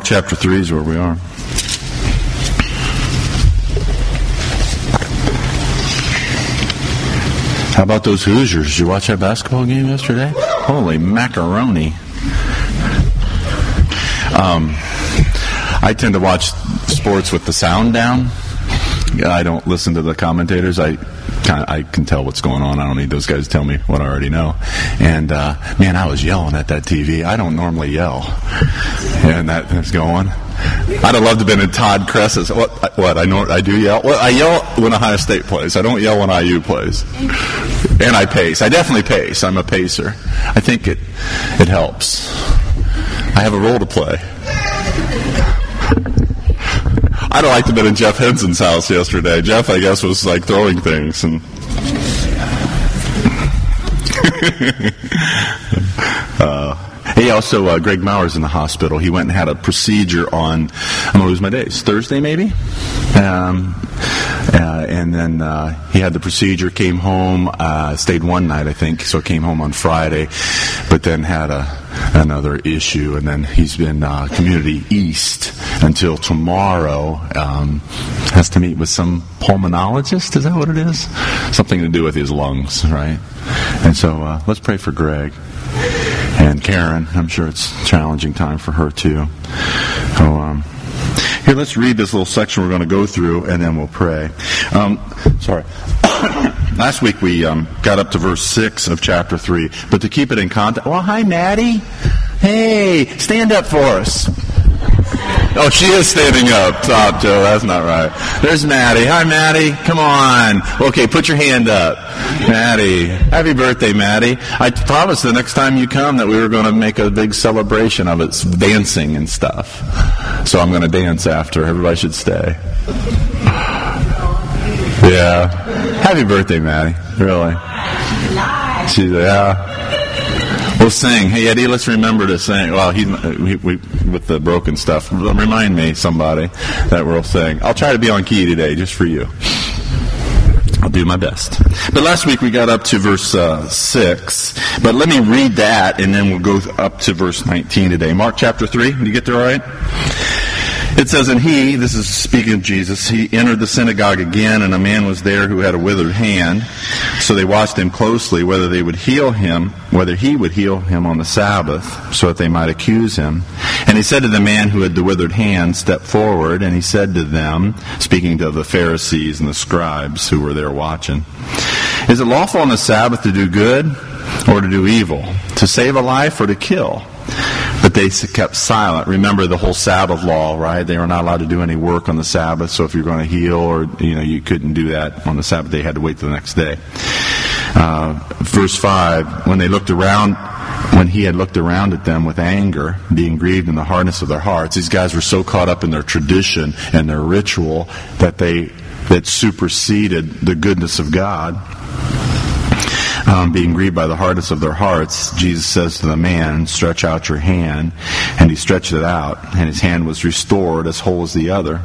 chapter 3 is where we are. How about those Hoosiers? Did you watch that basketball game yesterday? Holy macaroni. I tend to watch sports with the sound down. I don't listen to the commentators. I can tell what's going on. I don't need those guys to tell me what I already know. And, man, I was yelling at that TV. I don't normally yell. And that's going. I'd have loved to have been in Todd Kress's. What? I do yell? Well, I yell when Ohio State plays. I don't yell when IU plays. And I pace. I definitely pace. I'm a pacer. I think it helps. I have a role to play. I'd have liked to have been in Jeff Henson's house yesterday. Jeff, I guess, was like throwing things. And he also, Greg Mauer's in the hospital. He went and had a procedure on, I'm going to lose my days, Thursday maybe? And then he had the procedure, came home, stayed one night, I think, so came home on Friday, but then had another issue, and then he's been Community East until tomorrow. Has to meet with some pulmonologist, is that what it is? Something to do with his lungs, right? And so let's pray for Greg. And Karen, I'm sure it's a challenging time for her too. So, here, let's read this little section we're going to go through, and then we'll pray. Sorry. Last week we got up to verse 6 of chapter 3. But to keep it in context... Well, hi, Maddie. Hey, stand up for us. Oh, she is standing up. Stop, Joe. That's not right. There's Maddie. Hi, Maddie. Come on. Okay, put your hand up. Maddie. Happy birthday, Maddie. I promised the next time you come that we were going to make a big celebration of it, dancing and stuff. So I'm going to dance after. Everybody should stay. Yeah. Happy birthday, Maddie. Really. Yeah. We'll sing. Hey, Eddie, let's remember to sing. Well, we with the broken stuff. Remind me, somebody, that we'll sing. I'll try to be on key today, just for you. I'll do my best. But last week we got up to verse 6. But let me read that, and then we'll go up to verse 19 today. Mark chapter 3. Did you get there all right? It says, and he, this is speaking of Jesus, he entered the synagogue again, and a man was there who had a withered hand. So they watched him closely, whether he would heal him on the Sabbath, so that they might accuse him. And he said to the man who had the withered hand, step forward, and he said to them, speaking to the Pharisees and the scribes who were there watching, is it lawful on the Sabbath to do good or to do evil, to save a life or to kill? But they kept silent. Remember the whole Sabbath law, right? They were not allowed to do any work on the Sabbath. So if you're going to heal, or you couldn't do that on the Sabbath. They had to wait till the next day. Verse 5: when he had looked around at them with anger, being grieved in the hardness of their hearts. These guys were so caught up in their tradition and their ritual that superseded the goodness of God. Being grieved by the hardness of their hearts, Jesus says to the man, stretch out your hand. And he stretched it out, and his hand was restored as whole as the other.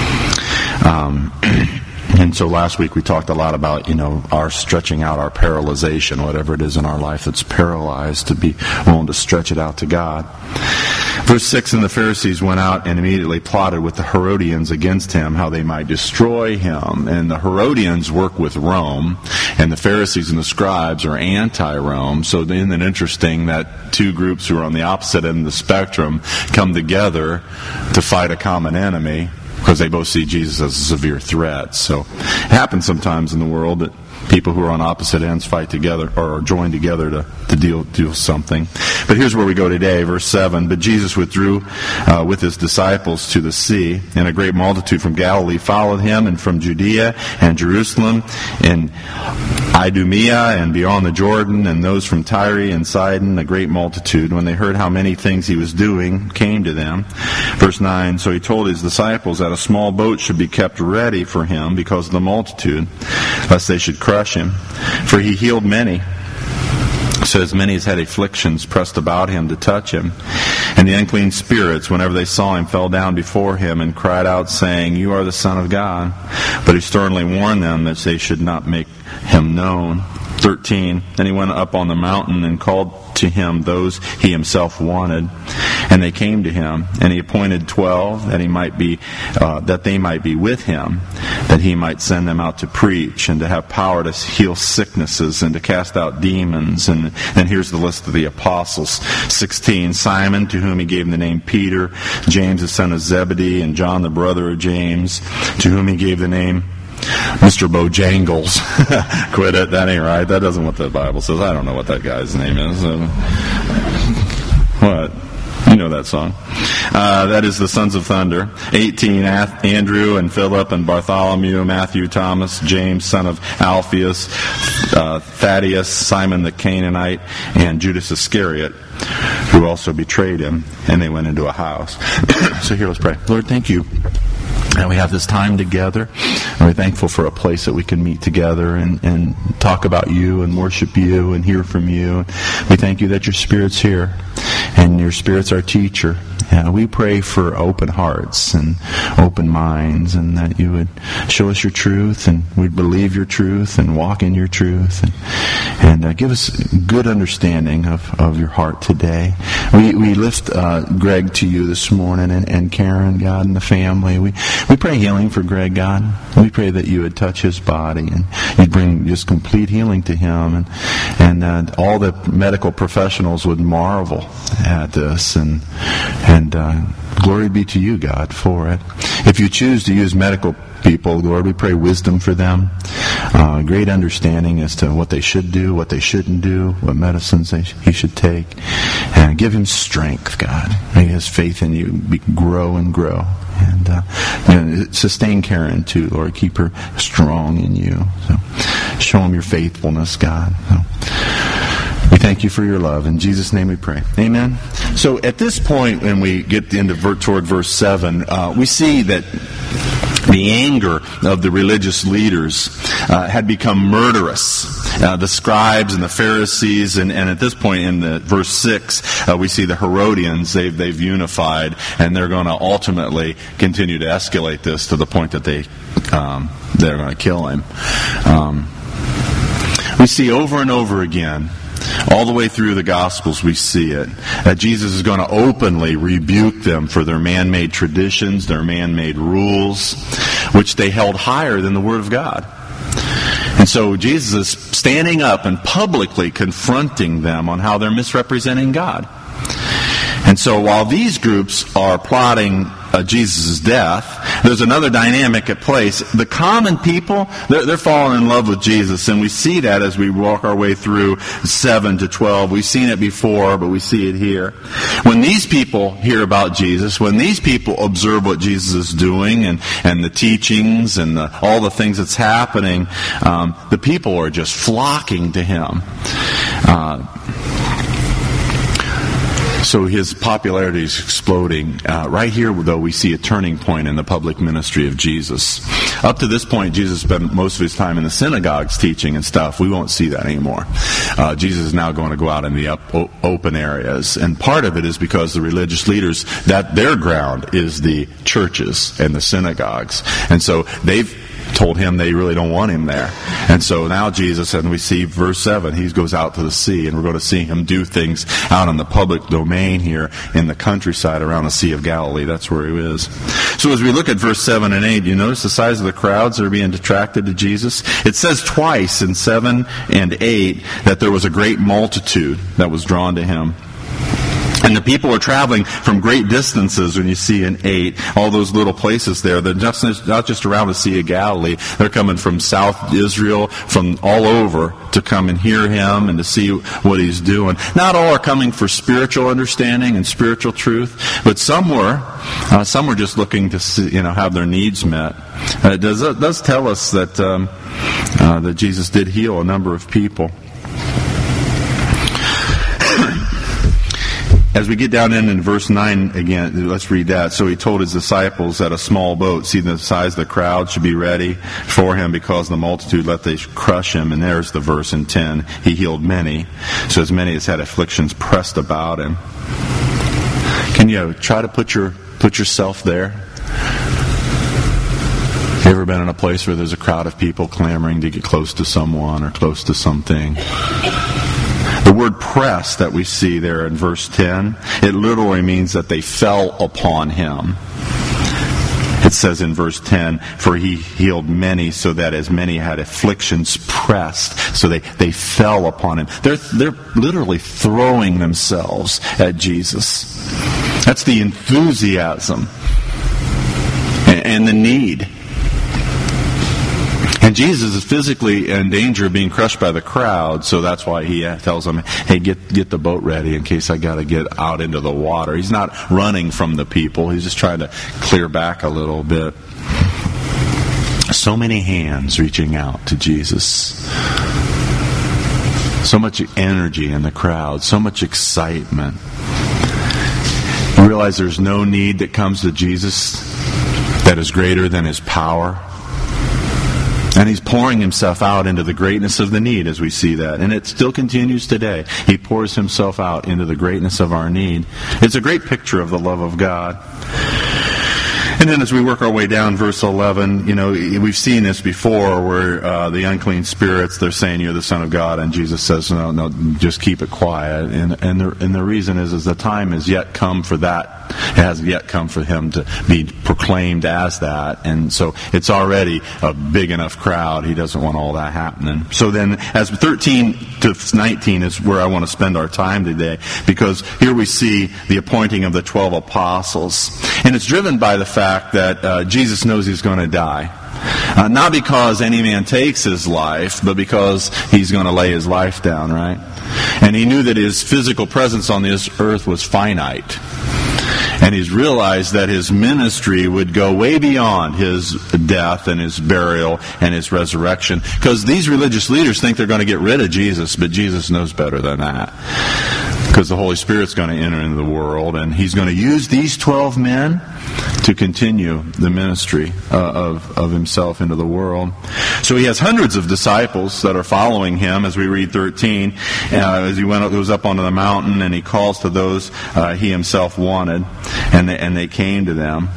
And so last week we talked a lot about, our stretching out our paralyzation, whatever it is in our life that's paralyzed, to be willing to stretch it out to God. Verse 6, and the Pharisees went out and immediately plotted with the Herodians against him, how they might destroy him. And the Herodians work with Rome, and the Pharisees and the scribes are anti-Rome. So isn't it interesting that two groups who are on the opposite end of the spectrum come together to fight a common enemy, because they both see Jesus as a severe threat. So it happens sometimes in the world that people who are on opposite ends fight together or join together to deal something. But here's where we go today, verse 7. But Jesus withdrew with his disciples to the sea, and a great multitude from Galilee followed him, and from Judea and Jerusalem and Idumea and beyond the Jordan, and those from Tyre and Sidon, a great multitude. When they heard how many things he was doing, came to them. Verse 9, so he told his disciples that a small boat should be kept ready for him because of the multitude, lest they should crush him. For he healed many, so as many as had afflictions pressed about him to touch him. And the unclean spirits, whenever they saw him, fell down before him and cried out, saying, you are the Son of God. But he sternly warned them that they should not make him known 13, and he went up on the mountain and called to him those he himself wanted, and they came to him, and he appointed 12 that they might be with him, that he might send them out to preach and to have power to heal sicknesses and to cast out demons. And here's the list of the apostles. 16, Simon, to whom he gave the name Peter, James the son of Zebedee, and John the brother of James, to whom he gave the name Mr. Bojangles. Quit it. That ain't right. That isn't what the Bible says. I don't know what that guy's name is. What? You know that song. That is the Sons of Thunder. 18, Andrew and Philip and Bartholomew, Matthew, Thomas, James, son of Alphaeus, Thaddeus, Simon the Canaanite, and Judas Iscariot, who also betrayed him. And they went into a house. So here, let's pray. Lord, thank you. And we have this time together, and we're thankful for a place that we can meet together and talk about you and worship you and hear from you. We thank you that your Spirit's here, and your Spirit's our teacher. And we pray for open hearts and open minds, and that you would show us your truth, and we'd believe your truth and walk in your truth, and give us good understanding of your heart today. We lift Greg to you this morning, and Karen, God, and the family. We pray healing for Greg, God. We pray that you would touch his body, and you'd bring just complete healing to him, and all the medical professionals would marvel at this, and glory be to you, God, for it. If you choose to use medical people, Lord, we pray wisdom for them, great understanding as to what they should do, what they shouldn't do, what medicines he should take, and give him strength, God. May his faith in you grow and grow, and sustain Karen too, Lord. Keep her strong in you. So show him your faithfulness, God. We thank you for your love. In Jesus' name we pray. Amen. So at this point, when we get toward verse 7, we see that the anger of the religious leaders had become murderous. The scribes and the Pharisees, and at this point in the verse 6, we see the Herodians. They've unified, and they're going to ultimately continue to escalate this to the point that they're going to kill him. We see over and over again, all the way through the Gospels, we see it, that Jesus is going to openly rebuke them for their man-made traditions, their man-made rules, which they held higher than the Word of God. And so Jesus is standing up and publicly confronting them on how they're misrepresenting God. And so while these groups are plotting Jesus' death, there's another dynamic at place. The common people, they're falling in love with Jesus, and we see that as we walk our way through 7 to 12. We've seen it before, but we see it here. When these people hear about Jesus, when these people observe what Jesus is doing and the teachings and all the things that's happening, the people are just flocking to him. So his popularity is exploding. Right here, though, we see a turning point in the public ministry of Jesus. Up to this point, Jesus spent most of his time in the synagogues teaching and stuff. We won't see that anymore. Jesus is now going to go out in the open areas. And part of it is because the religious leaders, that their ground is the churches and the synagogues. And so they've told him they really don't want him there. And so now Jesus, and we see verse 7, he goes out to the sea, and we're going to see him do things out in the public domain here in the countryside around the Sea of Galilee. That's where he is. So as we look at verse 7 and 8, you notice the size of the crowds that are being attracted to Jesus? It says twice in 7 and 8 that there was a great multitude that was drawn to him. And the people are traveling from great distances when you see in 8, all those little places there. They're not just around the Sea of Galilee. They're coming from South Israel, from all over to come and hear him and to see what he's doing. Not all are coming for spiritual understanding and spiritual truth, but some were just looking to see, have their needs met. It does tell us that that Jesus did heal a number of people. As we get down in verse 9 again, let's read that. So he told his disciples that a small boat, see the size of the crowd, should be ready for him because of the multitude, let they crush him. And there's the verse in 10. He healed many, so as many as had afflictions pressed about him. Can you try to put yourself there? You ever been in a place where there's a crowd of people clamoring to get close to someone or close to something? The word press that we see there in verse 10, it literally means that they fell upon him. It says in verse 10, for he healed many so that as many had afflictions pressed. So they fell upon him. They're literally throwing themselves at Jesus. That's the enthusiasm and the need. And Jesus is physically in danger of being crushed by the crowd, so that's why he tells them, hey, get the boat ready in case I got to get out into the water. He's not running from the people. He's just trying to clear back a little bit. So many hands reaching out to Jesus. So much energy in the crowd. So much excitement. You realize there's no need that comes to Jesus that is greater than his power. And he's pouring himself out into the greatness of the need as we see that. And it still continues today. He pours himself out into the greatness of our need. It's a great picture of the love of God. And then as we work our way down, verse 11, we've seen this before where the unclean spirits, they're saying you're the Son of God, and Jesus says, no, just keep it quiet. And the reason is the time has yet come for that. It has yet come for him to be proclaimed as that. And so it's already a big enough crowd. He doesn't want all that happening. So then as 13 to 19 is where I want to spend our time today, because here we see the appointing of the 12 apostles. And it's driven by the fact that Jesus knows he's going to die. Not because any man takes his life, but because he's going to lay his life down, right? And he knew that his physical presence on this earth was finite. And he's realized that his ministry would go way beyond his death and his burial and his resurrection. Because these religious leaders think they're going to get rid of Jesus, but Jesus knows better than that. Because the Holy Spirit's going to enter into the world, and he's going to use these 12 men to continue the ministry of himself into the world. So he has hundreds of disciples that are following him, as we read 13, as he goes up onto the mountain, and he calls to those he himself wanted, and they came to them.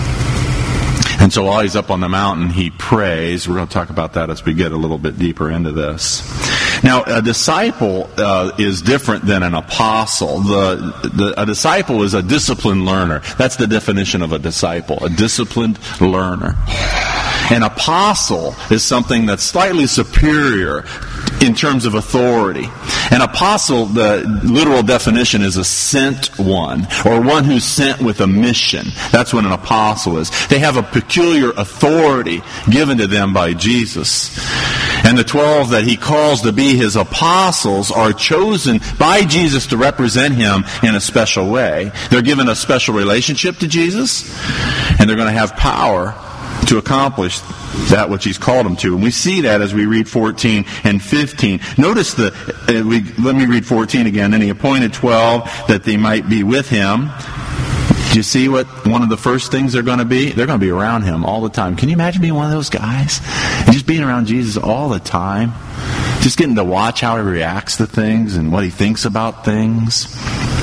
And so while he's up on the mountain, he prays. We're going to talk about that as we get a little bit deeper into this. Now, a disciple is different than an apostle. A disciple is a disciplined learner. That's the definition of a disciple, a disciplined learner. An apostle is something that's slightly superior in terms of authority. An apostle, the literal definition is a sent one, or one who's sent with a mission. That's what an apostle is. They have a peculiar authority given to them by Jesus. And the 12 that he calls to be his apostles are chosen by Jesus to represent him in a special way. They're given a special relationship to Jesus, and they're going to have power to accomplish that which he's called them to. And we see that as we read 14 and 15. Notice let me read 14 again. Then he appointed 12 that they might be with him. Do you see what one of the first things they're going to be? They're going to be around him all the time. Can you imagine being one of those guys? And just being around Jesus all the time? Just getting to watch how he reacts to things and what he thinks about things.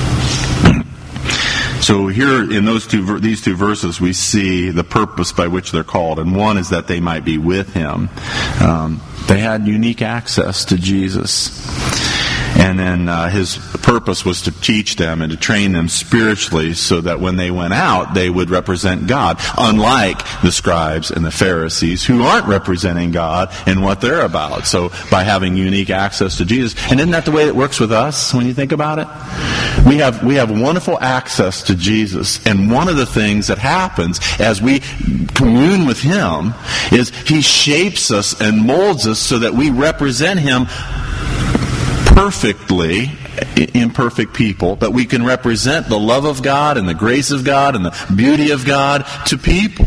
So here in these two verses, we see the purpose by which they're called. And one is that they might be with him. They had unique access to Jesus. And then his purpose was to teach them and to train them spiritually so that when they went out, they would represent God, unlike the scribes and the Pharisees who aren't representing God in what they're about. So by having unique access to Jesus. And isn't that the way it works with us when you think about it? We have wonderful access to Jesus. And one of the things that happens as we commune with him is he shapes us and molds us so that we represent him perfectly, imperfect people, but we can represent the love of God and the grace of God and the beauty of God to people.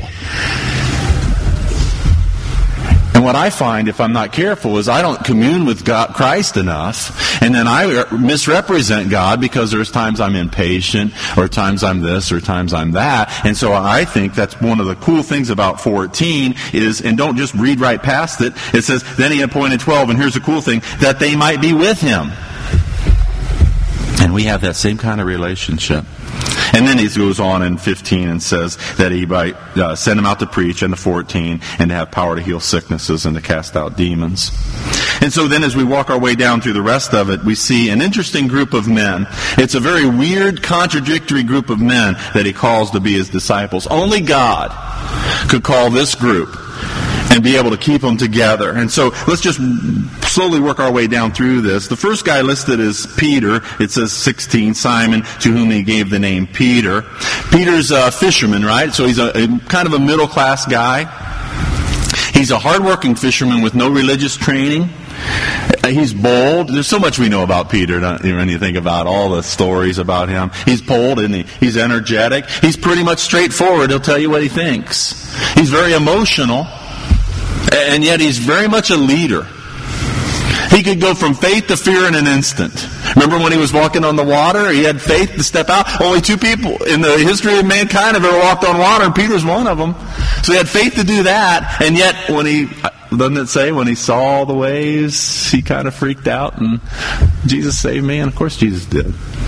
And what I find, if I'm not careful, is I don't commune with Christ enough, and then I misrepresent God because there's times I'm impatient, or times I'm this, or times I'm that. And so I think that's one of the cool things about 14 is, and don't just read right past it, it says, then he appointed 12, and here's the cool thing, that they might be with him. And we have that same kind of relationship. And then he goes on in 15 and says that he might send him out to preach, and to 14, and to have power to heal sicknesses and to cast out demons. And so then as we walk our way down through the rest of it, we see an interesting group of men. It's a very weird, contradictory group of men that he calls to be his disciples. Only God could call this group and be able to keep them together. And so let's just slowly work our way down through this. The first guy listed is Peter. It says 16, Simon, to whom he gave the name Peter. Peter's a fisherman, right? So he's a kind of a middle-class guy. He's a hard-working fisherman with no religious training. He's bold. There's so much we know about Peter when you think about all the stories about him. He's bold, isn't he? He's energetic. He's pretty much straightforward. He'll tell you what he thinks. He's very emotional. And yet he's very much a leader. He could go from faith to fear in an instant. Remember when he was walking on the water? He had faith to step out. Only 2 people in the history of mankind have ever walked on water, and Peter's one of them. So he had faith to do that, and yet when he, doesn't it say, when he saw all the waves, he kind of freaked out, and Jesus saved me? And of course Jesus did.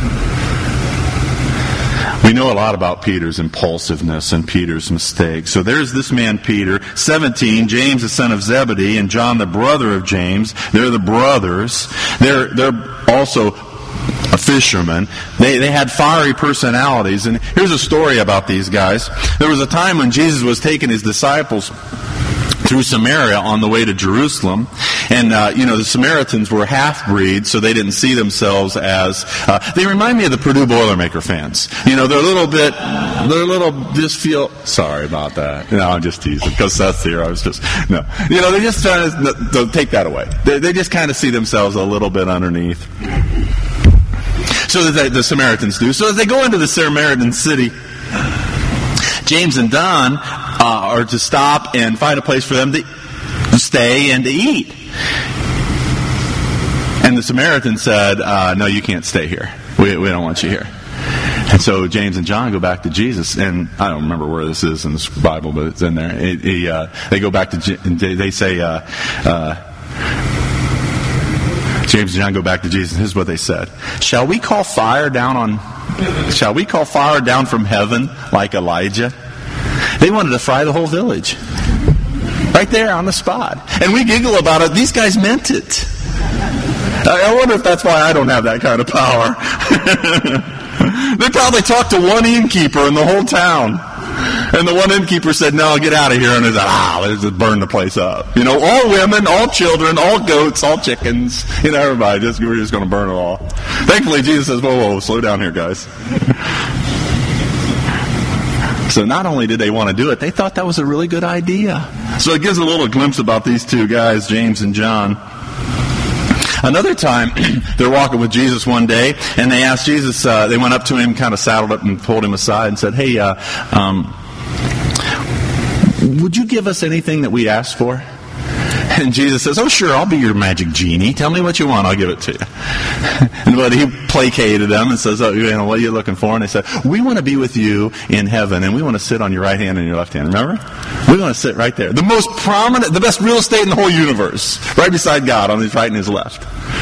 We know a lot about Peter's impulsiveness and Peter's mistakes. So there's this man Peter. 17, James the son of Zebedee and John the brother of James. They're the brothers. They're also a fisherman. They had fiery personalities. And here's a story about these guys. There was a time when Jesus was taking his disciples through Samaria on the way to Jerusalem. And, the Samaritans were half-breeds, so they didn't see themselves as... they remind me of the Purdue Boilermaker fans. Just feel... Sorry about that. No, I'm just teasing, because Seth's here. They're just trying to take that away. They just kind of see themselves a little bit underneath. So that the Samaritans do. So as they go into the Samaritan city, James and John are to stop and find a place for them to stay and to eat. And the Samaritan said, no, you can't stay here. We don't want you here. And so James and John go back to Jesus, and I don't remember where this is in this Bible, but it's in there. They go back to, and they say, James and John go back to Jesus, and here's what they said. Shall we call fire down from heaven like Elijah? They wanted to fry the whole village. Right there on the spot. And we giggle about it. These guys meant it. I wonder if that's why I don't have that kind of power. They probably talked to one innkeeper in the whole town. And the one innkeeper said, no, get out of here. And they said, let's just burn the place up. All women, all children, all goats, all chickens, everybody. We're just going to burn it all. Thankfully, Jesus says, whoa, slow down here, guys. So not only did they want to do it, they thought that was a really good idea. So it gives a little glimpse about these 2 guys, James and John. Another time, they're walking with Jesus one day, and they asked Jesus, they went up to him, kind of saddled up and pulled him aside and said, hey, would you give us anything that we asked for? And Jesus says, oh, sure, I'll be your magic genie. Tell me what you want, I'll give it to you. But he placated them and says, what are you looking for? And they said, we want to be with you in heaven, and we want to sit on your right hand and your left hand. Remember? We want to sit right there. The most prominent, the best real estate in the whole universe. Right beside God, on his right and his left.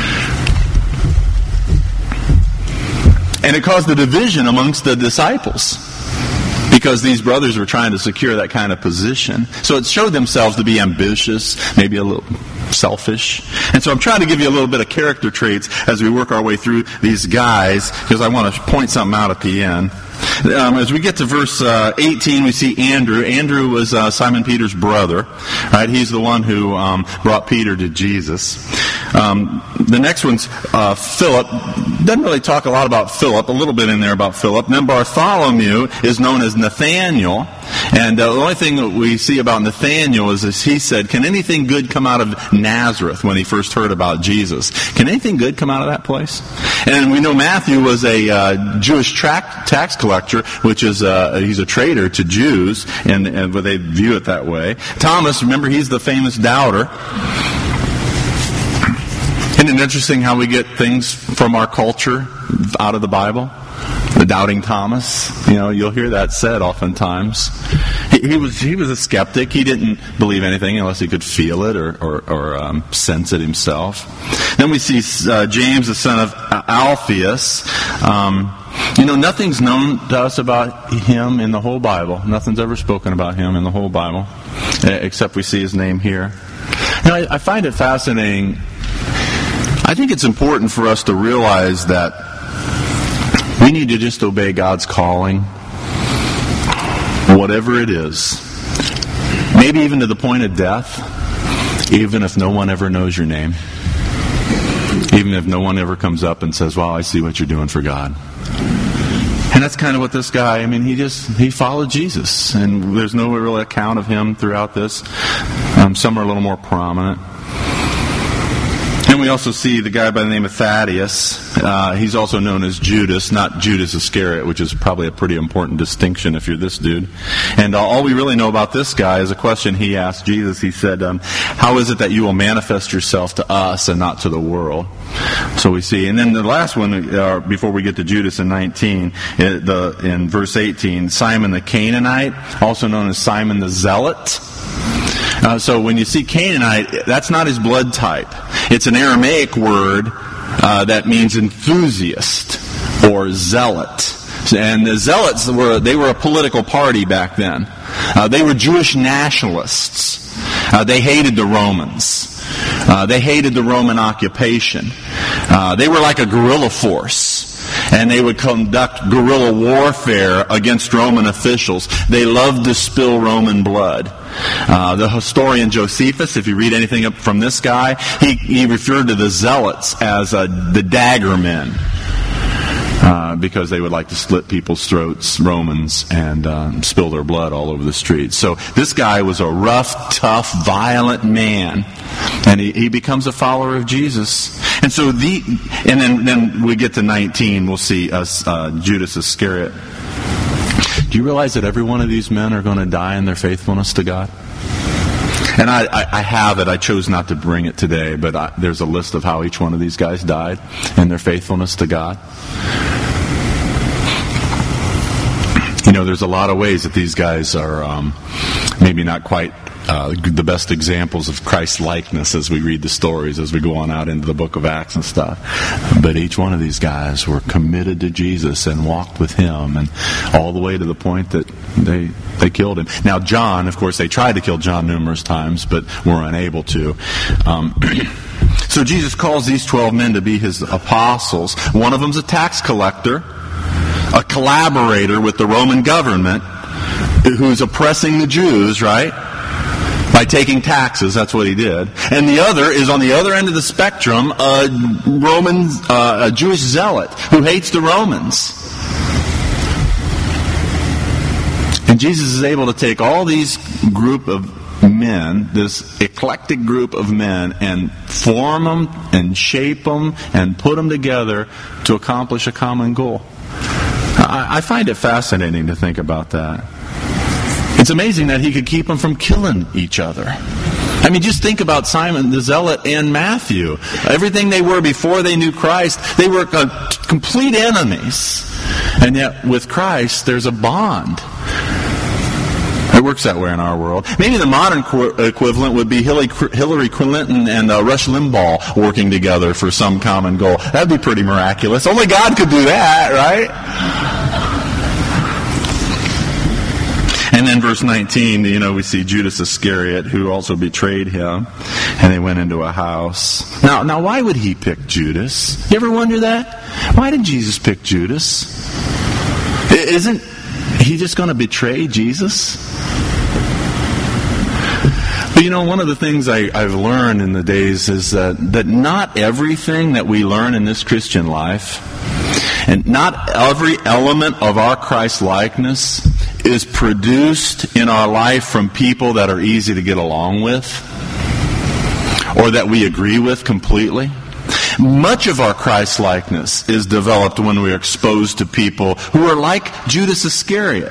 And it caused a division amongst the disciples, because these brothers were trying to secure that kind of position. So it showed themselves to be ambitious, maybe a little selfish. And so I'm trying to give you a little bit of character traits as we work our way through these guys, because I want to point something out at the end. As we get to verse 18, we see Andrew. Andrew was Simon Peter's brother. Right? He's the one who brought Peter to Jesus. The next one's Philip. Doesn't really talk a lot about Philip. A little bit in there about Philip. And then Bartholomew is known as Nathaniel. And the only thing that we see about Nathaniel is he said, can anything good come out of Nazareth when he first heard about Jesus? Can anything good come out of that place? And we know Matthew was a Jewish tax collector, which is he's a traitor to Jews, and they view it that way. Thomas, remember, he's the famous doubter. Isn't it interesting how we get things from our culture out of the Bible? The doubting Thomas, you'll hear that said oftentimes. He was a skeptic. He didn't believe anything unless he could feel it or sense it himself. Then we see James, the son of Alphaeus. Nothing's known to us about him in the whole Bible. Nothing's ever spoken about him in the whole Bible, except we see his name here. I find it fascinating. I think it's important for us to realize that we need to just obey God's calling, whatever it is. Maybe even to the point of death, even if no one ever knows your name. Even if no one ever comes up and says, "Well, I see what you're doing for God." And that's kind of what this guy, he followed Jesus. And there's no real account of him throughout this. Some are a little more prominent. And we also see the guy by the name of Thaddeus. He's also known as Judas, not Judas Iscariot, which is probably a pretty important distinction if you're this dude. And all we really know about this guy is a question he asked Jesus. He said, "How is it that you will manifest yourself to us and not to the world?" So we see. And then the last one, before we get to Judas in 19, in verse 18, Simon the Canaanite, also known as Simon the Zealot. So when you see Canaanite, that's not his blood type. It's an Aramaic word that means enthusiast or zealot. And the Zealots were a political party back then. They were Jewish nationalists. They hated the Romans. They hated the Roman occupation. They were like a guerrilla force. And they would conduct guerrilla warfare against Roman officials. They loved to spill Roman blood. The historian Josephus, if you read anything up from this guy, he referred to the Zealots as the dagger men. Because they would like to slit people's throats, Romans, and spill their blood all over the streets. So this guy was a rough, tough, violent man. And he becomes a follower of Jesus. And so then we get to 19, we'll see Judas Iscariot. Do you realize that every one of these men are going to die in their faithfulness to God? And I have it. I chose not to bring it today, but there's a list of how each one of these guys died in their faithfulness to God. There's a lot of ways that these guys are maybe not quite the best examples of Christ's likeness as we read the stories, as we go on out into the book of Acts and stuff. But each one of these guys were committed to Jesus and walked with him, and all the way to the point that they killed him. Now John, of course, they tried to kill John numerous times, but were unable to. So Jesus calls these 12 men to be his apostles. One of them's a tax collector, a collaborator with the Roman government, who's oppressing the Jews, right? By taking taxes, that's what he did. And the other is on the other end of the spectrum, a Jewish zealot who hates the Romans. And Jesus is able to take all these group of men, this eclectic group of men, and form them and shape them and put them together to accomplish a common goal. I find it fascinating to think about that. It's amazing that he could keep them from killing each other. Just think about Simon the Zealot and Matthew. Everything they were before they knew Christ, they were complete enemies. And yet with Christ, there's a bond. It works that way in our world. Maybe the modern equivalent would be Hillary Clinton and Rush Limbaugh working together for some common goal. That'd be pretty miraculous. Only God could do that, right? And then verse 19, we see Judas Iscariot, who also betrayed him, and they went into a house. Now, why would he pick Judas? You ever wonder that? Why did Jesus pick Judas? Isn't he just going to betray Jesus? But one of the things I've learned in the days is that not everything that we learn in this Christian life, and not every element of our Christ-likeness is produced in our life from people that are easy to get along with or that we agree with completely. Much of our Christ-likeness is developed when we are exposed to people who are like Judas Iscariot.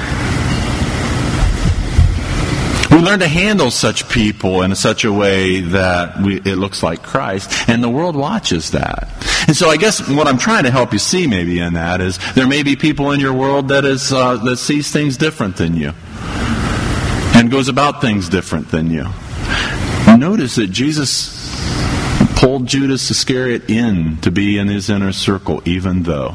We learn to handle such people in such a way that it looks like Christ, and the world watches that. And so I guess what I'm trying to help you see maybe in that is there may be people in your world that sees things different than you and goes about things different than you. Notice that Jesus pulled Judas Iscariot in to be in his inner circle, even though.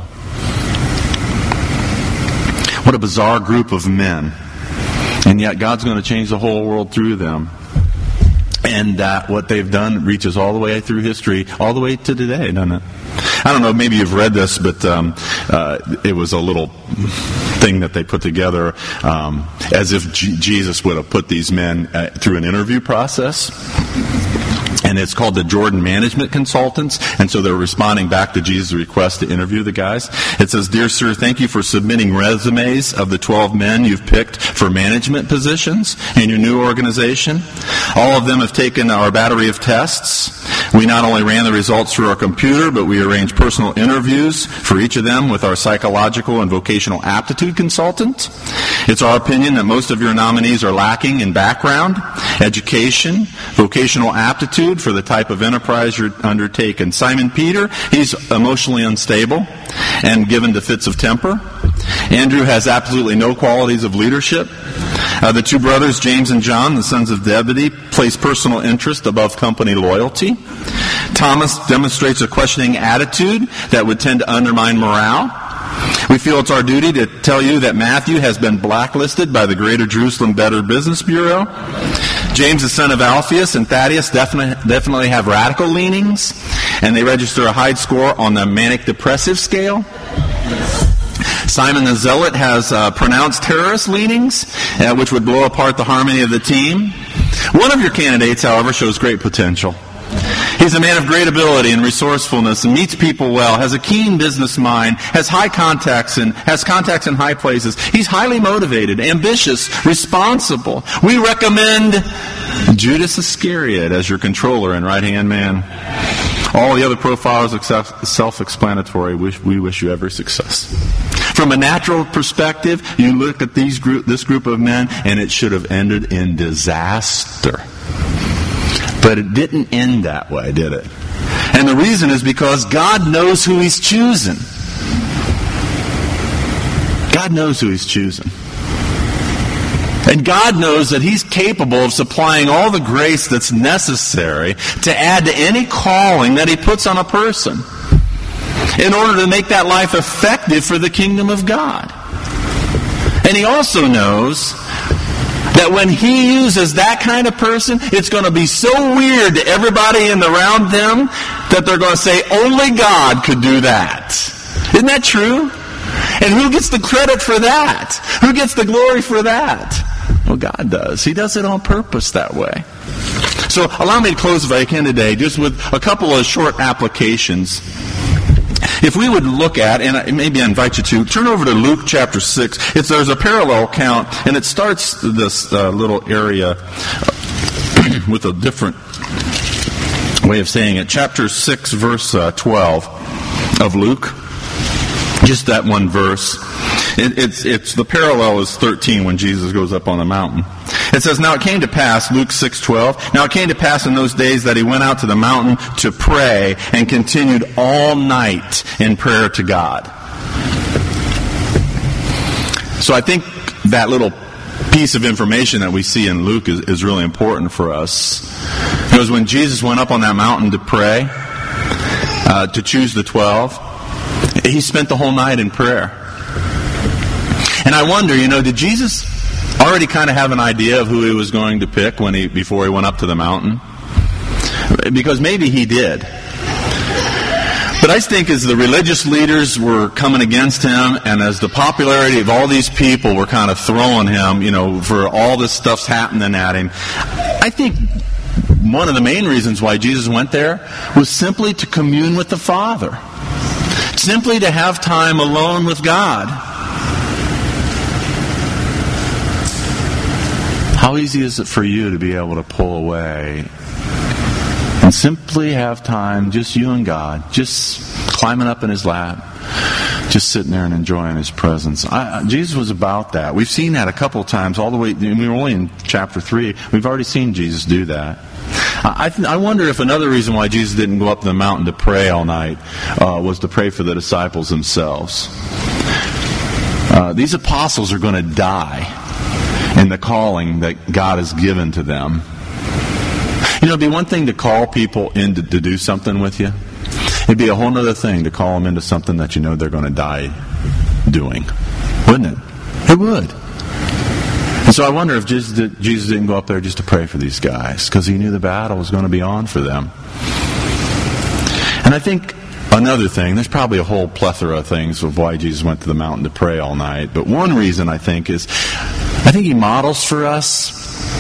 What a bizarre group of men. And yet God's going to change the whole world through them. And that what they've done reaches all the way through history, all the way to today, doesn't it? I don't know, maybe you've read this, but it was a little thing that they put together as if Jesus would have put these men through an interview process. And it's called the Jordan Management Consultants. And so they're responding back to Jesus' request to interview the guys. It says, "Dear sir, thank you for submitting resumes of the 12 men you've picked for management positions in your new organization. All of them have taken our battery of tests. We not only ran the results through our computer, but we arranged personal interviews for each of them with our psychological and vocational aptitude consultant. It's our opinion that most of your nominees are lacking in background, education, vocational aptitude for the type of enterprise you're undertaking. Simon Peter, he's emotionally unstable and given to fits of temper. Andrew has absolutely no qualities of leadership. The two brothers, James and John, the sons of Zebedee, place personal interest above company loyalty. Thomas demonstrates a questioning attitude that would tend to undermine morale. We feel it's our duty to tell you that Matthew has been blacklisted by the Greater Jerusalem Better Business Bureau. James, the son of Alphaeus, and Thaddeus definitely have radical leanings, and they register a high score on the manic-depressive scale. Simon the Zealot has pronounced terrorist leanings, which would blow apart the harmony of the team. One of your candidates, however, shows great potential. He's a man of great ability and resourcefulness and meets people well, has a keen business mind, has contacts in high places. He's highly motivated, ambitious, responsible. We recommend Judas Iscariot as your controller and right-hand man. All the other profiles are self-explanatory. We wish you every success." From a natural perspective, you look at this group of men, and it should have ended in disaster. But it didn't end that way, did it? And the reason is because God knows who He's choosing. God knows who He's choosing. And God knows that He's capable of supplying all the grace that's necessary to add to any calling that He puts on a person in order to make that life effective for the kingdom of God. And He also knows that when He uses that kind of person, it's going to be so weird to everybody around them that they're going to say, only God could do that. Isn't that true? And who gets the credit for that? Who gets the glory for that? Well, God does. He does it on purpose that way. So allow me to close, if I can today, just with a couple of short applications. If we would look at, and maybe I invite you to, turn over to Luke chapter 6. There's a parallel account, and it starts this little area with a different way of saying it. Chapter 6, verse 12 of Luke. Just that one verse. It's the parallel is 13 when Jesus goes up on the mountain. It says, "Now it came to pass," Luke 6:12, "Now it came to pass in those days that he went out to the mountain to pray and continued all night in prayer to God." So I think that little piece of information that we see in Luke is really important for us. Because when Jesus went up on that mountain to pray, to choose the 12, he spent the whole night in prayer. And I wonder, did Jesus already kind of have an idea of who he was going to pick before he went up to the mountain? Because maybe he did. But I think as the religious leaders were coming against him, and as the popularity of all these people were kind of throwing him, for all this stuff's happening at him, I think one of the main reasons why Jesus went there was simply to commune with the Father. Simply to have time alone with God. How easy is it for you to be able to pull away and simply have time, just you and God, just climbing up in His lap, just sitting there and enjoying His presence? Jesus was about that. We've seen that a couple of times all the way. We were only in chapter 3. We've already seen Jesus do that. I wonder if another reason why Jesus didn't go up to the mountain to pray all night was to pray for the disciples themselves. These apostles are going to die in the calling that God has given to them. It'd be one thing to call people in to do something with you. It'd be a whole other thing to call them into something that you know they're going to die doing. Wouldn't it? It would. And so I wonder if Jesus didn't go up there just to pray for these guys, because he knew the battle was going to be on for them. And I think another thing, there's probably a whole plethora of things of why Jesus went to the mountain to pray all night. But one reason, I think he models for us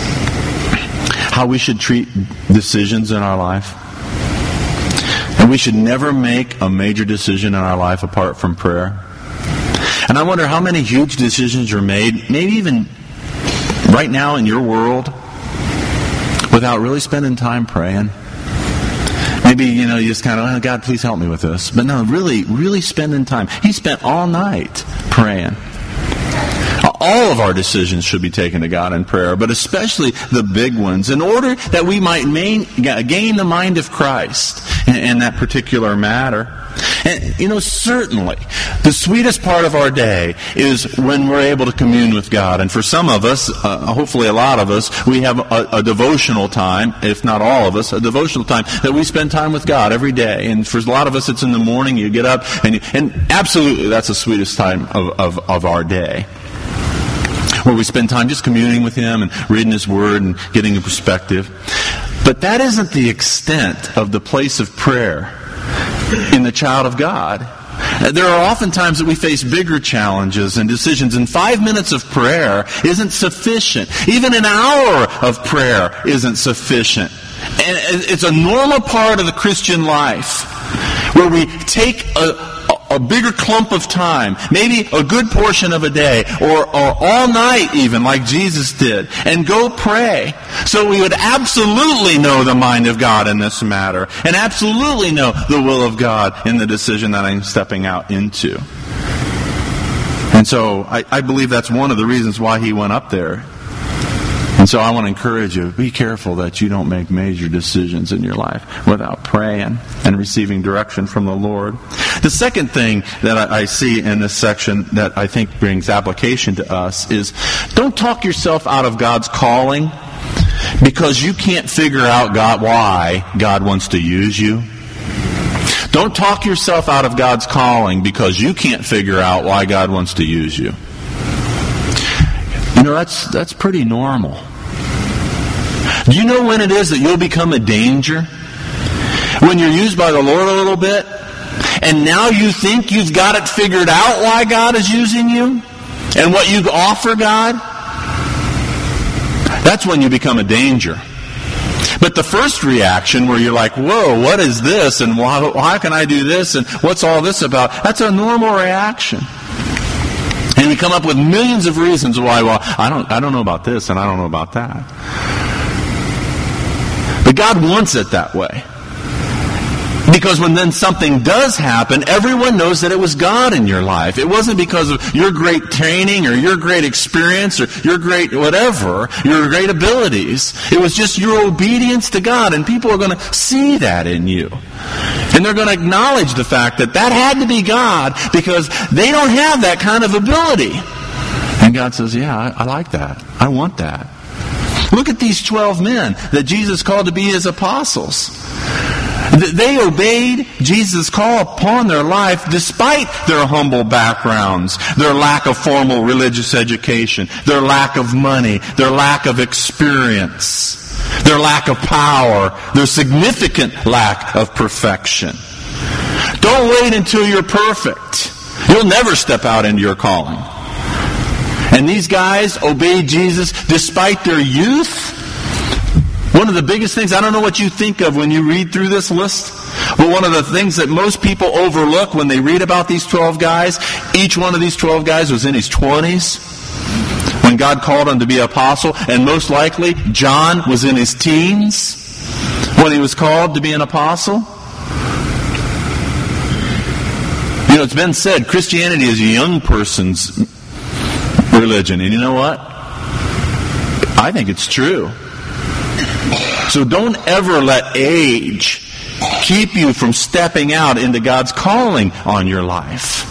how we should treat decisions in our life. And we should never make a major decision in our life apart from prayer. And I wonder how many huge decisions are made, maybe even right now in your world, without really spending time praying. Maybe, you just kind of, oh, God, please help me with this. But no, really spending time. He spent all night praying. All of our decisions should be taken to God in prayer, but especially the big ones, in order that we might gain the mind of Christ in that particular matter. And, certainly, the sweetest part of our day is when we're able to commune with God. And for some of us, hopefully a lot of us, we have a devotional time, if not all of us, a devotional time that we spend time with God every day. And for a lot of us, it's in the morning, you get up, and absolutely that's the sweetest time of our day, where we spend time just communing with Him and reading His Word and getting a perspective. But that isn't the extent of the place of prayer in the child of God. There are often times that we face bigger challenges and decisions, and 5 minutes of prayer isn't sufficient. Even an hour of prayer isn't sufficient. And it's a normal part of the Christian life where we take a bigger clump of time, maybe a good portion of a day, or all night even, like Jesus did, and go pray. So we would absolutely know the mind of God in this matter, and absolutely know the will of God in the decision that I'm stepping out into. And so I believe that's one of the reasons why he went up there. And so I want to encourage you, be careful that you don't make major decisions in your life without praying and receiving direction from the Lord. The second thing that I see in this section that I think brings application to us is, don't talk yourself out of God's calling because you can't figure out why God wants to use you. Don't talk yourself out of God's calling because you can't figure out why God wants to use you. That's pretty normal. Do you know when it is that you'll become a danger? When you're used by the Lord a little bit, and now you think you've got it figured out why God is using you, and what you offer God? That's when you become a danger. But the first reaction where you're like, whoa, what is this? And why can I do this? And what's all this about? That's a normal reaction. And we come up with millions of reasons why, I don't know about this and I don't know about that. But God wants it that way. Because when then something does happen, everyone knows that it was God in your life. It wasn't because of your great training or your great experience or your great whatever, your great abilities. It was just your obedience to God. And people are going to see that in you. And they're going to acknowledge the fact that had to be God because they don't have that kind of ability. And God says, yeah, I like that. I want that. Look at these 12 men that Jesus called to be His apostles. They obeyed Jesus' call upon their life despite their humble backgrounds, their lack of formal religious education, their lack of money, their lack of experience, their lack of power, their significant lack of perfection. Don't wait until you're perfect. You'll never step out into your calling. And these guys obeyed Jesus despite their youth. One of the biggest things, I don't know what you think of when you read through this list, but one of the things that most people overlook when they read about these 12 guys, each one of these 12 guys was in his 20s when God called him to be an apostle, and most likely John was in his teens when he was called to be an apostle. It's been said Christianity is a young person's religion, and you know what? I think it's true. So don't ever let age keep you from stepping out into God's calling on your life.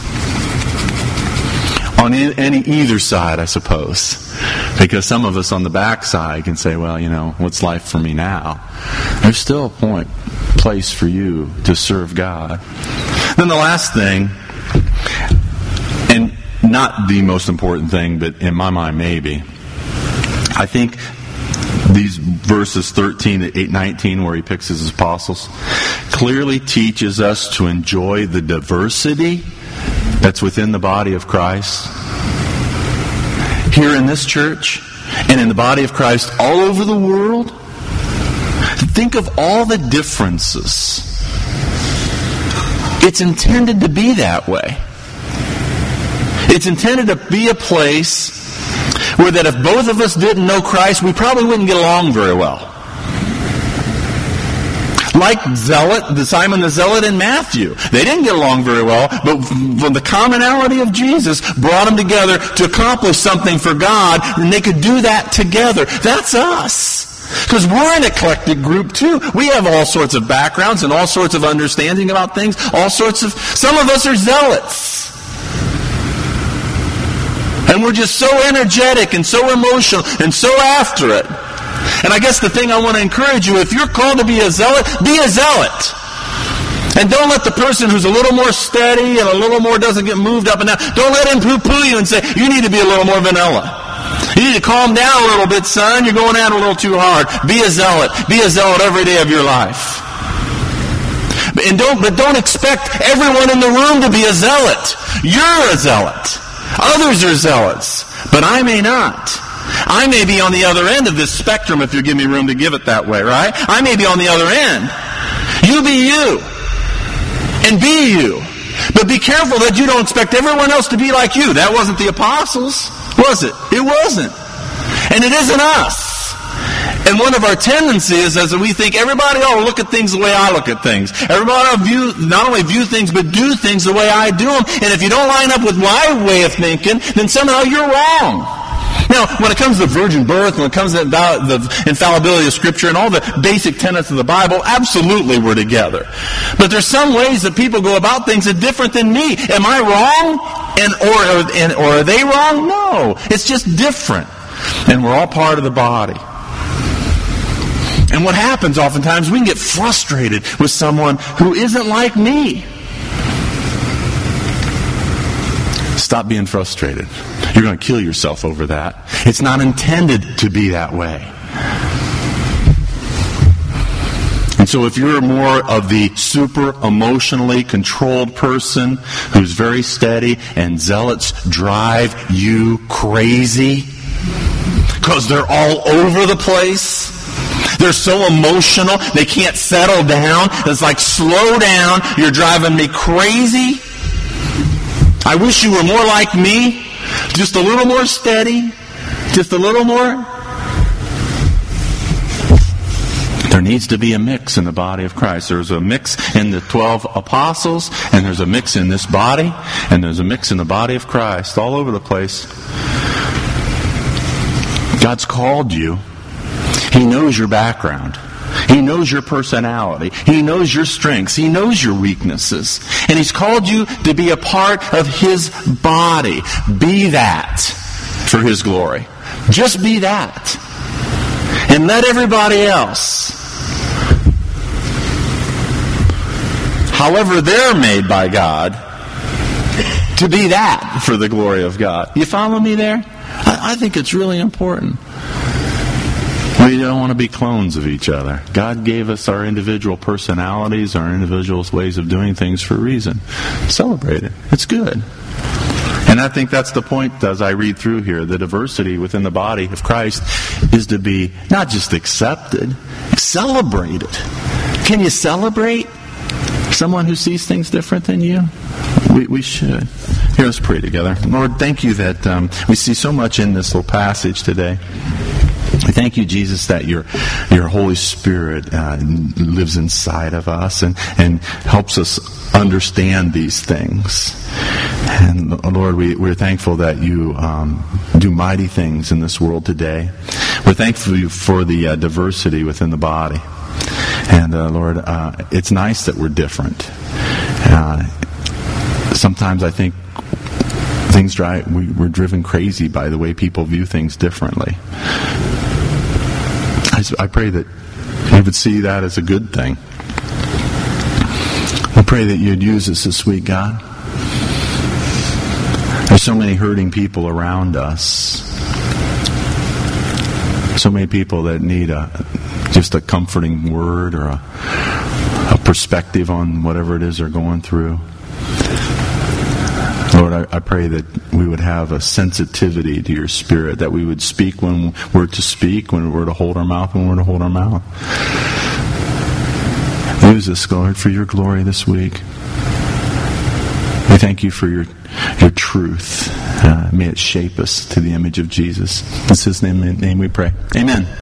On either side, I suppose. Because some of us on the backside can say, well, what's life for me now? There's still a place for you to serve God. Then the last thing, and not the most important thing, but in my mind maybe, I think these verses 13 to 19 where he picks his apostles clearly teaches us to enjoy the diversity that's within the body of Christ. Here in this church and in the body of Christ all over the world, think of all the differences. It's intended to be that way. It's intended to be a place where that if both of us didn't know Christ, we probably wouldn't get along very well. Like Simon the Zealot and Matthew. They didn't get along very well, but the commonality of Jesus brought them together to accomplish something for God, and they could do that together. That's us. Because we're an eclectic group too. We have all sorts of backgrounds and all sorts of understanding about things. Some of us are zealots. And we're just so energetic and so emotional and so after it. And I guess the thing I want to encourage you, if you're called to be a zealot, be a zealot. And don't let the person who's a little more steady and a little more doesn't get moved up and down, don't let him poo-poo you and say, you need to be a little more vanilla. You need to calm down a little bit, son. You're going at it a little too hard. Be a zealot. Be a zealot every day of your life. But don't expect everyone in the room to be a zealot. You're a zealot. Others are zealots. But I may not. I may be on the other end of this spectrum if you give me room to give it that way, right? I may be on the other end. You be you. And be you. But be careful that you don't expect everyone else to be like you. That wasn't the apostles, was it? It wasn't. And it isn't us. And one of our tendencies is that we think everybody ought to look at things the way I look at things. Everybody ought to not only view things, but do things the way I do them. And if you don't line up with my way of thinking, then somehow you're wrong. Now, when it comes to virgin birth, when it comes to the infallibility of Scripture and all the basic tenets of the Bible, absolutely we're together. But there's some ways that people go about things that are different than me. Am I wrong? Or are they wrong? No. It's just different. And we're all part of the body. And what happens oftentimes, we can get frustrated with someone who isn't like me. Stop being frustrated. You're going to kill yourself over that. It's not intended to be that way. And so if you're more of the super emotionally controlled person who's very steady and zealots drive you crazy because they're all over the place, they're so emotional, they can't settle down. It's like, slow down, you're driving me crazy. I wish you were more like me, just a little more steady, just a little more. There needs to be a mix in the body of Christ. There's a mix in the 12 apostles, and there's a mix in this body, and there's a mix in the body of Christ all over the place. God's called you. He knows your background. He knows your personality. He knows your strengths. He knows your weaknesses. And He's called you to be a part of His body. Be that for His glory. Just be that. And let everybody else, however they're made by God, to be that for the glory of God. You follow me there? I think it's really important. We don't want to be clones of each other. God gave us our individual personalities, our individual ways of doing things for a reason. Celebrate it. It's good. And I think that's the point as I read through here. The diversity within the body of Christ is to be not just accepted, celebrated. Can you celebrate someone who sees things different than you? We should. Here, let's pray together. Lord, thank you that we see so much in this little passage today. We thank you, Jesus, that your Holy Spirit lives inside of us and helps us understand these things. And Lord, we're thankful that you do mighty things in this world today. We're thankful for the diversity within the body. And Lord, it's nice that we're different. Sometimes I think we're driven crazy by the way people view things differently. I pray that you would see that as a good thing. I pray that you'd use us this week, God. There's so many hurting people around us. So many people that need just a comforting word or a perspective on whatever it is they're going through. Lord, I pray that we would have a sensitivity to your Spirit, that we would speak when we're to speak, when we're to hold our mouth, when we're to hold our mouth. Use us, Lord, for your glory this week. We thank you for your truth. May it shape us to the image of Jesus. In his name we pray. Amen.